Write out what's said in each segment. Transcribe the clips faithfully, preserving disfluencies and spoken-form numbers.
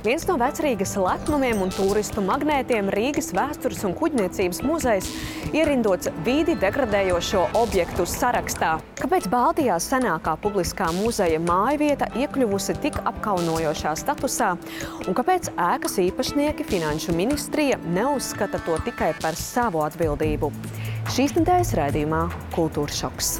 Viens no vecrīgas lepnumiem un turistu magnētiem Rīgas vēstures un kuģniecības muzejs ierindots vīdi degradējošo objektu sarakstā. Kāpēc Baltijā senākā publiskā muzeja mājvieta iekļuvusi tik apkaunojošā statusā un kāpēc ēkas īpašnieki Finanšu ministrija neuzskata to tikai par savu atbildību? Šīs nedēļas raidījumā Kultūras šoks.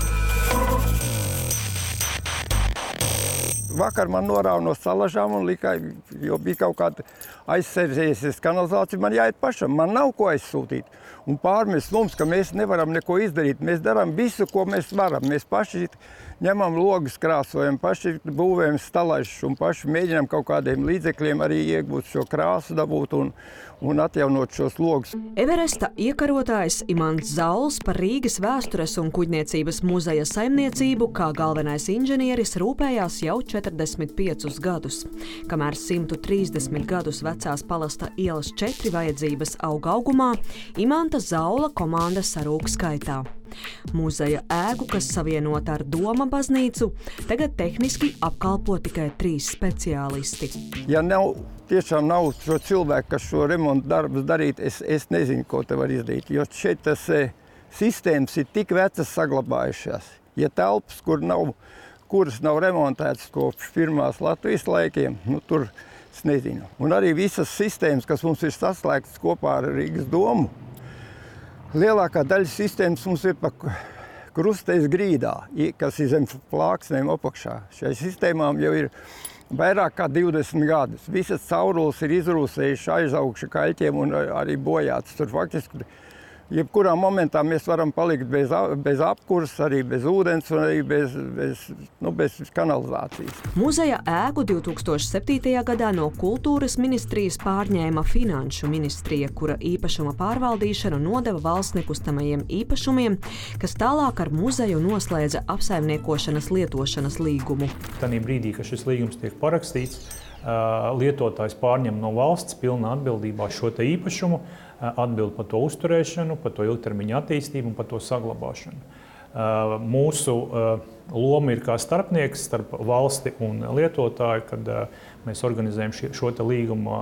Vakar man norāva no salažām un lika, jo bija kaut kāda aizsēdzējusies kanalizācija, man jāiet pašam, man nav ko aizsūtīt. Un pārmest mums, ka mēs nevaram neko izdarīt, mēs darām visu, ko mēs varam. Mēs paši ņemam logus, krāsojam, paši būvējam stalažus un paši mēģinām kaut kādiem līdzekļiem arī iegūt šo krāsu, dabūt un, un atjaunot šos logus. Everesta iekarotājs Imants Zauls par Rīgas vēstures un kuģniecības muzeja saimniecību kā galvenais inženieris rūpējās jau četrdesmit piecus gadus. Kamēr simt trīsdesmit gadus vecās Palasta ielas četri vajadzības aug augumā, Imanta Zaula komanda sarūk skaitā. Muzeja ēku, kas savienota ar Doma baznīcu, tagad tehniski apkalpo tikai trīs speciālisti. Ja nav, tiešām nav šo cilvēku, kas šo remontu darbus darīt, es, es nezinu, ko te var izdarīt, jo šeit tas e, sistēmas ir tik vecas saglabājušās. Ja telpas, kur nav, kuras nav remontētas kopš pirmās Latvijas laikiem, nu tur es nezinu. Un arī visas sistēmas, kas mums ir saslēgtas kopā ar Rīgas domu, lielākā daļa sistēmas mums ir pa krusteis grīdā, kas ir zem plāksnēm apakšā. Šai sistēmām jau ir vairāk kā divdesmit gadus. Visas caurules ir izrūsējuši aizaugši kaļķiem un arī bojātas. Tur faktiski jebkurā momentā mēs varam palikt bez, bez apkurs, arī bez ūdens un arī bez, bez, nu, bez kanalizācijas. Muzeja ēku divtūkstoš septītajā gadā no Kultūras ministrijas pārņēma Finanšu ministrija, kura īpašuma pārvaldīšanu nodeva valsts nekustamajiem īpašumiem, kas tālāk ar muzeju noslēdza apsaimniekošanas lietošanas līgumu. Tanī brīdī, kad šis līgums tiek parakstīts, lietotājs pārņem no valsts pilnā atbildībā šo te īpašumu, atbild par to uzturēšanu, par to ilgtermiņa attīstību un par to saglabāšanu. Mūsu loma ir kā starpnieks starp valsti un lietotāju, kad mēs organizējam šo te līgumu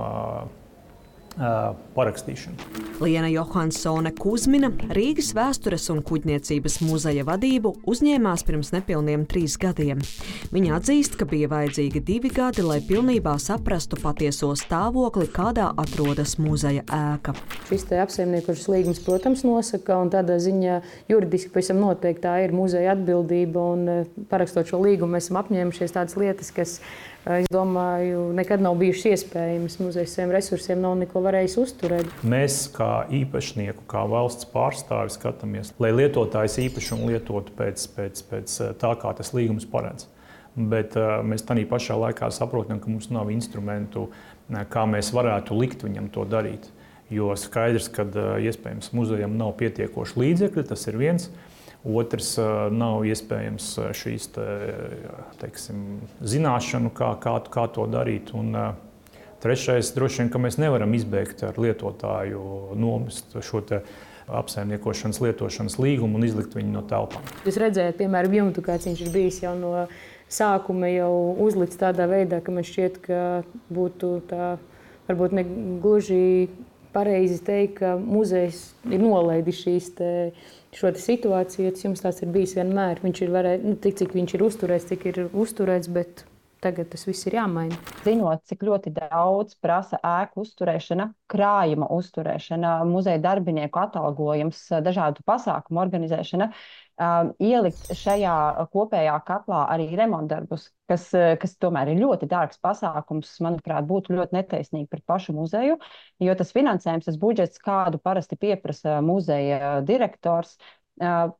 parakstīšanu. Liena Johansone Kuzmina Rīgas vēstures un kuģniecības muzeja vadību uzņēmās pirms nepilniem trīs gadiem. Viņa atzīst, ka bija vajadzīgi divi gadi, lai pilnībā saprastu patieso stāvokli, kādā atrodas muzeja ēka. Šis te apsaimniekošanas līgums, protams, nosaka, un tādā ziņā juridiski pavisam noteikti tā ir muzeja atbildība, un parakstot šo līgumu mēs esam apņēmušies tādas lietas, kas, es domāju, nekad nav bijušas iespējamas. Muzejs saviem resursiem nav neko varējis uzturēt. Mēs kā īpašnieku, kā valsts pārstāvi skatāmies, lai lietotājs īpašumu lietotu pēc, pēc, pēc tā, kā tas līgums paredz. Bet uh, mēs tādā pašā laikā saprotam, ka mums nav instrumentu, kā mēs varētu likt viņam to darīt. Jo skaidrs, ka uh, iespējams muzejam nav pietiekoši līdzekļi, tas ir viens. Otrs, nav iespējams šīs te, teiksim, zināšanu, kā, kā, kā to darīt. Un trešais, droši vien, ka mēs nevaram izbēgt ar lietotāju nomest šo te apsaimniekošanas lietošanas līgumu un izlikt viņu no telpām. Jūs redzējāt, piemēram, jumtu, kāds viņš ir bijis jau no sākuma jau uzlikts tādā veidā, ka man šķiet, ka būtu tā, varbūt ne gluži pareizi teikt, ka muzejs ir nolaidis šīs te šo te situāciju, tas jums tās ir bijis vienmēr. Viņš ir varēja, nu, tik, cik viņš ir uzturēts, tik ir uzturēts, bet tagad tas viss ir jāmaina. Zinot, cik ļoti daudz prasa ēku uzturēšana, krājuma uzturēšana, muzeja darbinieku atalgojums, dažādu pasākumu organizēšana, um, ielikt šajā kopējā katlā arī remontdarbus, kas, kas tomēr ir ļoti dārgs pasākums, manuprāt, būtu ļoti netaisnīgi pret pašu muzeju, jo tas finansējums, tas budžets, kādu parasti pieprasa muzeja direktors, uh,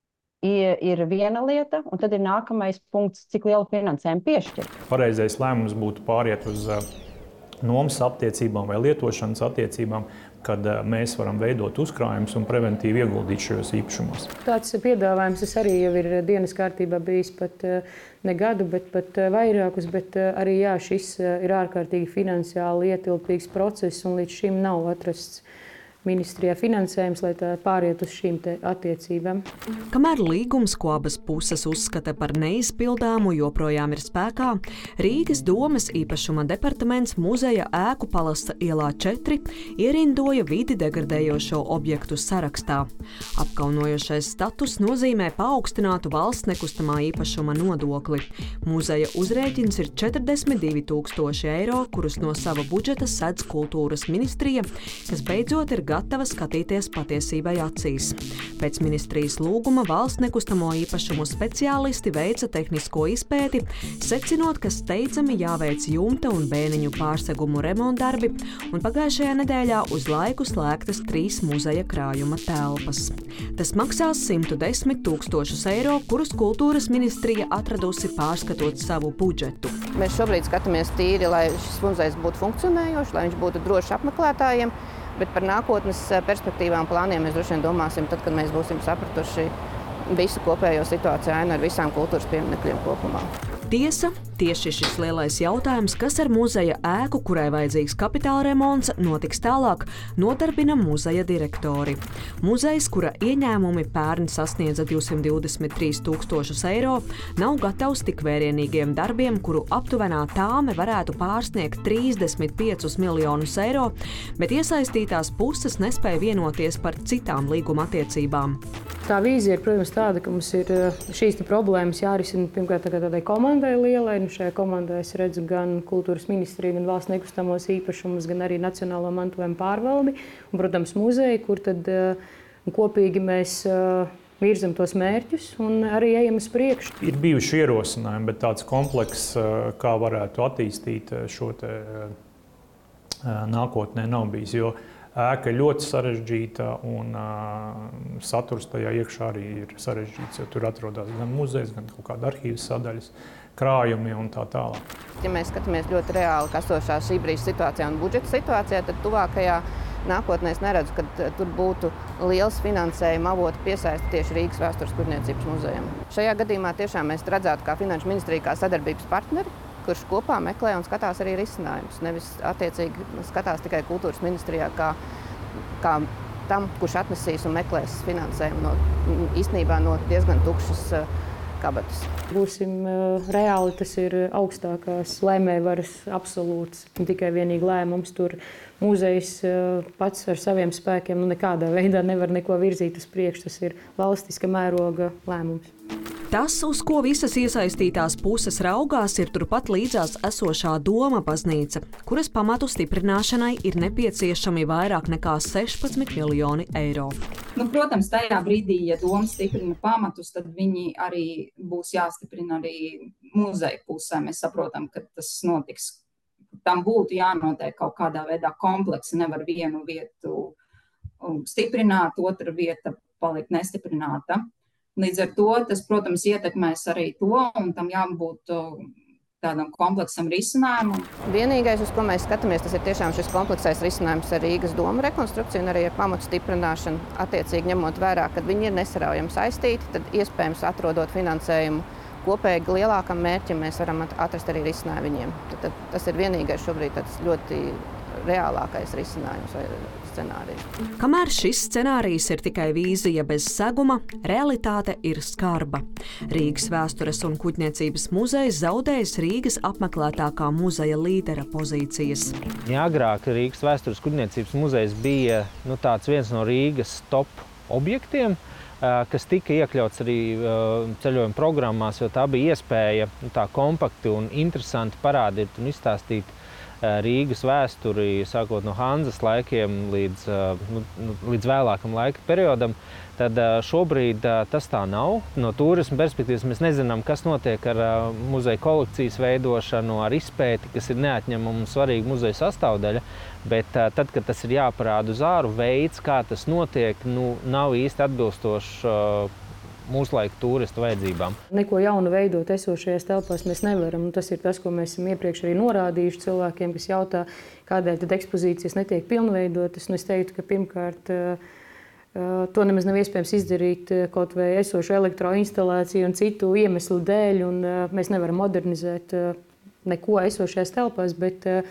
ir, ir viena lieta, un tad ir nākamais punkts, cik lielu finansējumu piešķirt. Pareizais lēmums būtu pāriet uz uh, nomas attiecībām vai lietošanas attiecībām, kad uh, mēs varam veidot uzkrājumus un preventīvi ieguldīt šajos īpašumos. Tāds piedāvājums tas arī jau ir dienas kārtībā bijis pat uh, ne gadu, bet pat uh, vairākus, bet uh, arī jā, šis uh, ir ārkārtīgi finansiāli ietilpīgs process un līdz šim nav atrasts ministrijā finansējums, lai tā pāriet uz šīm te attiecībām. Kamēr līgums, ko abas puses uzskata par neizpildāmu, joprojām ir spēkā, Rīgas domes īpašuma departaments muzeja ēku Palasta ielā četri ierindoja vidi degradējošo objektu sarakstā. Apkaunojošais status nozīmē paaugstinātu valsts nekustamā īpašuma nodokli. Muzeja uzrēķins ir četrdesmit divi tūkstoši eiro, kurus no sava budžeta sedz kultūras ministrija, kas beidzot ir gatava skatīties patiesībai acīs. Pēc ministrijas lūguma valsts nekustamo īpašumu speciālisti veica tehnisko izpēti, secinot, ka steidzami jāveic jumta un bēniņu pārsegumu remontdarbi, un pagājušajā nedēļā uz laiku slēgtas trīs muzeja krājuma telpas. Tas maksās simt desmit tūkstošus eiro, kurus kultūras ministrija atradusi pārskatot savu budžetu. Mēs šobrīd skatāmies tīri, lai šis muzejs būtu funkcionējošs, lai viņš būtu drošs apmeklētājiem. Bet par nākotnes perspektīvām plāniem mēs droši vien domāsim tad, kad mēs būsim sapratuši visu kopējo situāciju ainu ar visām kultūras pieminekļiem kopumā. Tiesa, tieši šis lielais jautājums, kas ar muzeja ēku, kurai vajadzīgs kapitāla remonts, notiks tālāk, nodarbina muzeja direktori. Muzejs, kura ieņēmumi pērn sasniedza divsimt divdesmit trīs tūkstošus eiro, nav gatavs tik vērienīgiem darbiem, kuru aptuvenā tāme varētu pārsniegt trīsdesmit piecus miljonus eiro, bet iesaistītās puses nespēja vienoties par citām līguma attiecībām. Tā vīzija ir, protams, tāda, ka mums ir šīs problēmas jārisina pirmkārt tādai komandai lielai. Nu, šajā komandā es redzu gan kultūras ministriju, gan valsts nekustamos īpašumus, gan arī nacionālo mantojumu pārvaldi. Un, protams, muzeji, kur tad kopīgi mēs virzam tos mērķus un arī ejam uz priekšu. Ir bijuši ierosinājumi, bet tāds komplekss, kā varētu attīstīt šo te nākotnē, nav bijis. Jo ēka ir ļoti sarežģīta un uh, saturs tajā iekšā arī ir sarežģīts, jo tur atrodas gan muzejs, gan kaut kāda arhīvas sadaļas, krājumi un tā tālāk. Ja mēs skatāmies ļoti reāli, kas esošā šī brīža situācijā un budžeta situācijā, tad tuvākajā nākotnē es neredzu, ka tur būtu liels finansējuma avotu piesaisti tieši Rīgas vēstures kuģniecības muzejam. Šajā gadījumā tiešām mēs redzētu kā Finanšu ministrija kā sadarbības partneri, kurš kopā meklē un skatās arī risinājumus. Nevis attiecīgi skatās tikai kultūras ministrijā kā, kā tam, kurš atnesīs un meklēs finansējumu no, īstenībā no diezgan tukšas kabatas. Būsim reāli, tas ir augstākās lēmējvaras absolūts, ne tikai vienīgi lēmums. Tur muzejs pats ar saviem spēkiem nu, nekādā veidā nevar neko virzīt uz priekšu. Tas ir valstiska mēroga lēmums. Tas, uz ko visas iesaistītās puses raugās, ir turpat līdzās esošā Doma baznīca, kuras pamatu stiprināšanai ir nepieciešami vairāk nekā sešpadsmit miljoni eiro. Nu, protams, tajā brīdī, ja Doma stiprina pamatus, tad viņi arī būs jāstiprina arī muzeja pusē. Mēs saprotam, ka tas notiks. Tam būtu jānotiek kaut kādā veidā kompleksi. Nevar vienu vietu stiprināt, otra vieta palikt nestiprināta. Līdz ar to tas, protams, ietekmēs arī to, un tam jābūt tādam kompleksam risinājumam. Vienīgais, uz ko mēs skatāmies, tas ir tiešām šis kompleksais risinājums ar Rīgas domu rekonstrukciju un arī ar pamatu stiprināšanu. Attiecīgi ņemot vērā, kad viņi ir nesaraujami saistīti, tad iespējams atrodot finansējumu kopīgi lielākam mērķim, mēs varam atrast arī risinājumu viņiem. Tad, tad, tas ir vienīgais šobrīd tāds ļoti reālākais risinājums vai scenārijs. Kamēr šis scenārijs ir tikai vīzija bez seguma, realitāte ir skarba. Rīgas vēstures un kuģniecības muzejs zaudējis Rīgas apmeklētākā muzeja līdera pozīcijas. Ja agrāk Rīgas vēstures kuģniecības muzejs bija nu, tāds viens no Rīgas top objektiem, kas tika iekļauts arī ceļojuma programmās, jo tā bija iespēja nu, tā kompakti un interesanti parādīt un izstāstīt Rīgas vēsturi, sākot no Hanzas laikiem līdz, nu, līdz vēlākam laika periodam, tad šobrīd tas tā nav. No turisma perspektīvas mēs nezinām, kas notiek ar muzeja kolekcijas veidošanu, ar izpēti, kas ir neatņemama un svarīga muzeja sastāvdaļa, bet tad, kad tas ir jāparāda uz āru, veids, kā tas notiek, nu, nav īsti atbilstošs mūsu laika turistu vajadzībām. Neko jaunu veidot esošajās telpās mēs nevaram. Tas ir tas, ko mēs esam iepriekš arī norādījuši cilvēkiem, kas jautā, kādēļ tad ekspozīcijas netiek pilnveidotas. Un es teiktu, ka pirmkārt to nemaz nav iespējams izdarīt kaut vai esošu elektroinstalāciju un citu iemeslu dēļ. Un mēs nevaram modernizēt neko esošajās telpās, bet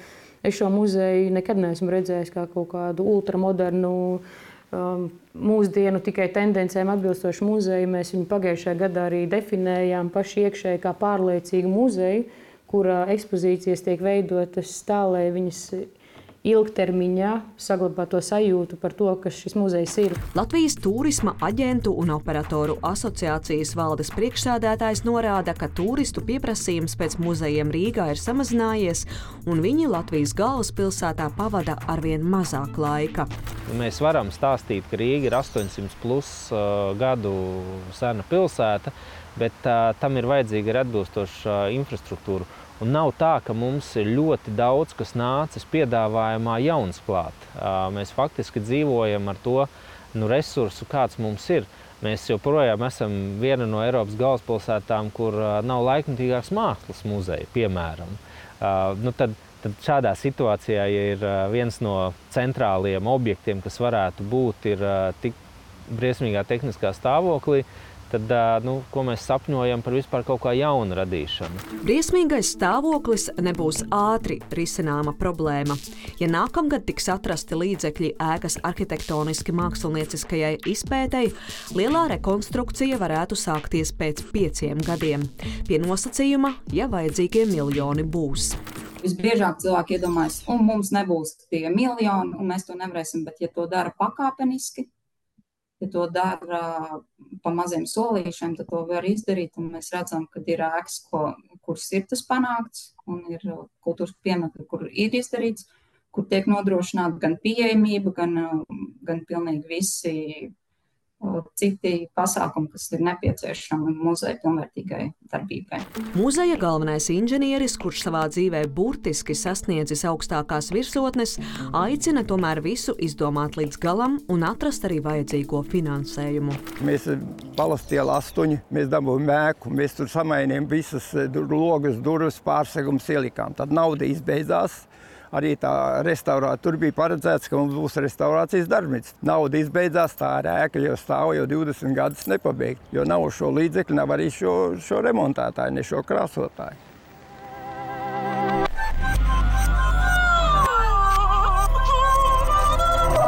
es šo muzeju nekad neesmu redzējis kā kaut kādu ultramodernu, um, mūsdienu tikai tendencēm atbilstošu muzeju. Mēs viņu pagājušajā gadā arī definējām paši iekšēji kā pārliecīgu muzeju, kurā ekspozīcijas tiek veidotas tā, lai viņas ilgtermiņā saglabā to sajūtu par to, kas šis muzejs ir. Latvijas Tūrisma aģentu un operatoru asociācijas valdes priekšsēdētājs norāda, ka tūristu pieprasījums pēc muzejiem Rīgā ir samazinājies, un viņi Latvijas galvaspilsētā pavada arvien mazāk laika. Mēs varam stāstīt, ka Rīga ir astoņsimt plus uh, gadu sena pilsēta, bet uh, tam ir vajadzīga arī atbilstoša uh, infrastruktūra. Un nav tā, ka mums ir ļoti daudz, kas nācis piedāvājumā jauns klāt. Mēs faktiski dzīvojam ar to nu, resursu, kāds mums ir. Mēs joprojām esam viena no Eiropas galvaspilsētām, kur nav laikmetīgāks mākslas muzeja, piemēram. Nu, tad, tad šādā situācijā, ja ir viens no centrālajiem objektiem, kas varētu būt, ir tik briesmīgā tehniskā stāvoklī, tad, nu, ko mēs sapņojam par vispār kaut kā jaunu radīšanu. Briesmīgais stāvoklis nebūs ātri risināma problēma. Ja nākamgad tiks atrasti līdzekļi ēkas arhitektoniski mākslinieciskajai izpētei, lielā rekonstrukcija varētu sākties pēc pieciem gadiem. Pie nosacījuma, ja vajadzīgie miljoni būs. Visbiežāk cilvēki iedomājas, un mums nebūs tie miljoni, un mēs to nevarēsim, bet ja to dara pakāpeniski, ja to dara pa maziem solīšiem, tad to var izdarīt, un mēs redzam, ka ir ēkas, ko, kuras ir tas panākts, un ir kultūras pieminekļi, kur ir izdarīts, kur tiek nodrošināta gan pieejamība, gan, gan pilnīgi visi citi pasākumi, kas ir nepieciešami muzeja pilnvērtīgai darbībai. Muzeja galvenais inženieris, kurš savā dzīvē burtiski sasniedzis augstākās virsotnes, aicina tomēr visu izdomāt līdz galam un atrast arī vajadzīgo finansējumu. Mēs Palastiela astoņi, mēs dabūjām mēku, mēs tur samainījām visas logas, durvis, pārsegumus ielikām. Tad nauda izbeidzās. Arī tā restaurācija, tur bija paredzēts, ka mums būs restaurācijas darbnīca. Nauda izbeidzās, tā ēka jau stāv jau divdesmit gadus nepabeigta, jo nav šo līdzekļu, nav arī šo, šo remontētāju, ne šo krāsotāju.